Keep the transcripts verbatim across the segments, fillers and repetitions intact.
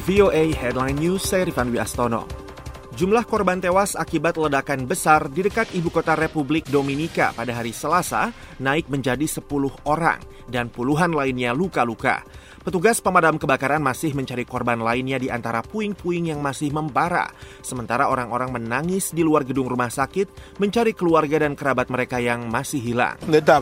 V O A Headline News, saya Rifan Wiastono. Jumlah korban tewas akibat ledakan besar di dekat ibu kota Republik Dominika pada hari Selasa naik menjadi sepuluh orang dan puluhan lainnya luka-luka. Petugas pemadam kebakaran masih mencari korban lainnya di antara puing-puing yang masih membara. Sementara orang-orang menangis di luar gedung rumah sakit mencari keluarga dan kerabat mereka yang masih hilang.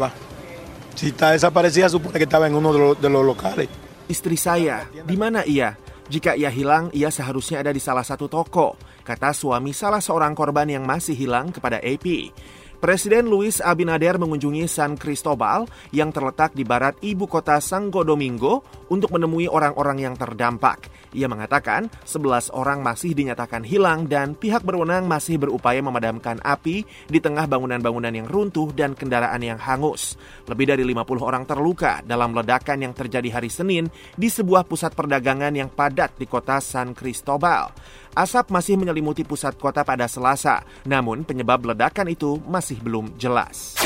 Si está desaparecida, supone que estaba en uno de los, de los locales. Istri saya, di mana ia? Jika ia hilang, ia seharusnya ada di salah satu toko, kata suami salah seorang korban yang masih hilang kepada A P. Presiden Luis Abinader mengunjungi San Cristobal yang terletak di barat ibu kota Santo Domingo untuk menemui orang-orang yang terdampak. Ia mengatakan sebelas orang masih dinyatakan hilang dan pihak berwenang masih berupaya memadamkan api di tengah bangunan-bangunan yang runtuh dan kendaraan yang hangus. Lebih dari lima puluh orang terluka dalam ledakan yang terjadi hari Senin di sebuah pusat perdagangan yang padat di kota San Cristobal. Asap masih menyelimuti pusat kota pada Selasa, namun penyebab ledakan itu masih belum jelas.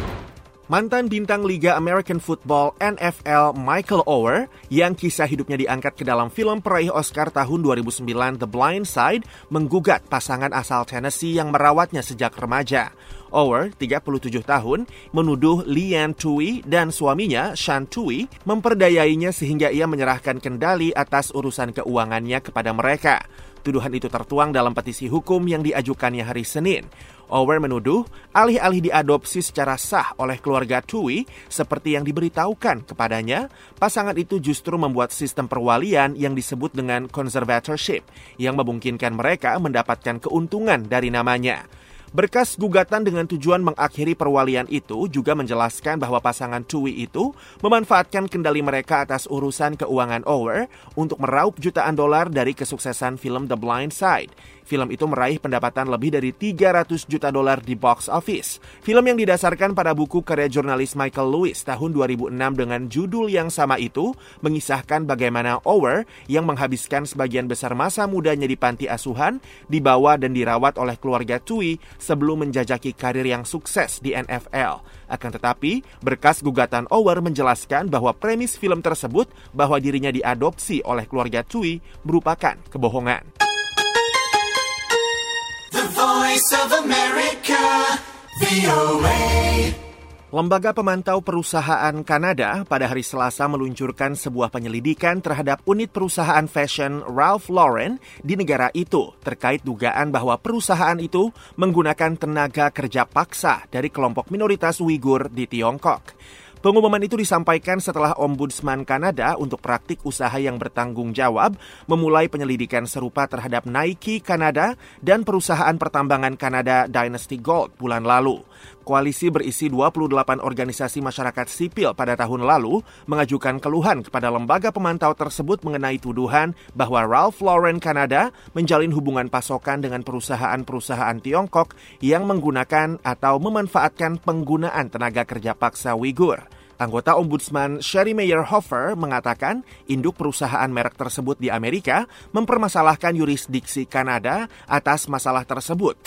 Mantan bintang Liga American Football N F L Michael Oher yang kisah hidupnya diangkat ke dalam film peraih Oscar tahun dua ribu sembilan The Blind Side menggugat pasangan asal Tennessee yang merawatnya sejak remaja. Oher, tiga puluh tujuh tahun, menuduh Leanne Tui dan suaminya Sean Tui memperdayainya sehingga ia menyerahkan kendali atas urusan keuangannya kepada mereka. Tuduhan itu tertuang dalam petisi hukum yang diajukannya hari Senin. Oher menuduh alih-alih diadopsi secara sah oleh keluarga Tui seperti yang diberitahukan kepadanya, pasangan itu justru membuat sistem perwalian yang disebut dengan conservatorship yang memungkinkan mereka mendapatkan keuntungan dari namanya. Berkas gugatan dengan tujuan mengakhiri perwalian itu juga menjelaskan bahwa pasangan Tui itu memanfaatkan kendali mereka atas urusan keuangan Oher untuk meraup jutaan dolar dari kesuksesan film The Blind Side. Film itu meraih pendapatan lebih dari tiga ratus juta dolar di box office. Film yang didasarkan pada buku karya jurnalis Michael Lewis tahun dua ribu enam dengan judul yang sama itu mengisahkan bagaimana Oher yang menghabiskan sebagian besar masa mudanya di panti asuhan dibawa dan dirawat oleh keluarga Tui sebelum menjajaki karir yang sukses di N F L. Akan tetapi, berkas gugatan Oher menjelaskan bahwa premis film tersebut bahwa dirinya diadopsi oleh keluarga Tui merupakan kebohongan. The Voice of America, V O A. Lembaga Pemantau Perusahaan Kanada pada hari Selasa meluncurkan sebuah penyelidikan terhadap unit perusahaan fashion Ralph Lauren di negara itu terkait dugaan bahwa perusahaan itu menggunakan tenaga kerja paksa dari kelompok minoritas Uighur di Tiongkok. Pengumuman itu disampaikan setelah Ombudsman Kanada untuk praktik usaha yang bertanggung jawab memulai penyelidikan serupa terhadap Nike Kanada dan perusahaan pertambangan Kanada Dynasty Gold bulan lalu. Koalisi berisi dua puluh delapan organisasi masyarakat sipil pada tahun lalu mengajukan keluhan kepada lembaga pemantau tersebut mengenai tuduhan bahwa Ralph Lauren Kanada menjalin hubungan pasokan dengan perusahaan-perusahaan Tiongkok yang menggunakan atau memanfaatkan penggunaan tenaga kerja paksa Uighur. Anggota Ombudsman Sherry Meyerhofer mengatakan induk perusahaan merek tersebut di Amerika mempermasalahkan yurisdiksi Kanada atas masalah tersebut.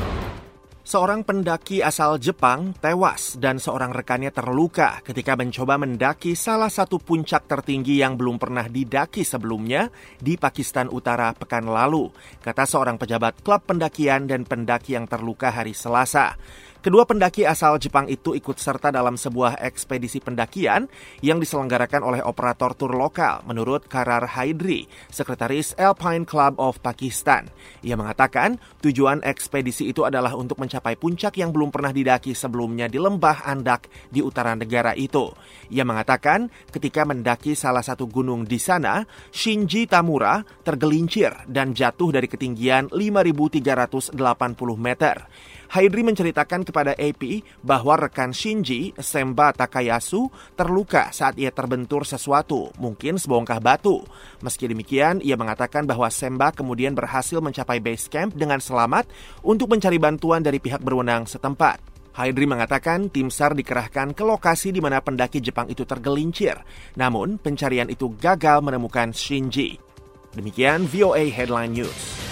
Seorang pendaki asal Jepang tewas dan seorang rekannya terluka ketika mencoba mendaki salah satu puncak tertinggi yang belum pernah didaki sebelumnya di Pakistan Utara pekan lalu, kata seorang pejabat klub pendakian dan pendaki yang terluka hari Selasa. Kedua pendaki asal Jepang itu ikut serta dalam sebuah ekspedisi pendakian yang diselenggarakan oleh operator tur lokal, menurut Karar Haidri, sekretaris Alpine Club of Pakistan. Ia mengatakan tujuan ekspedisi itu adalah untuk mencapai puncak yang belum pernah didaki sebelumnya di lembah Andak di utara negara itu. Ia mengatakan ketika mendaki salah satu gunung di sana, Shinji Tamura tergelincir dan jatuh dari ketinggian lima ribu tiga ratus delapan puluh meter. Haidri menceritakan kepada A P bahwa rekan Shinji, Semba Takayasu, terluka saat ia terbentur sesuatu, mungkin sebongkah batu. Meski demikian, ia mengatakan bahwa Semba kemudian berhasil mencapai base camp dengan selamat untuk mencari bantuan dari pihak berwenang setempat. Haidri mengatakan tim SAR dikerahkan ke lokasi di mana pendaki Jepang itu tergelincir. Namun, pencarian itu gagal menemukan Shinji. Demikian V O A Headline News.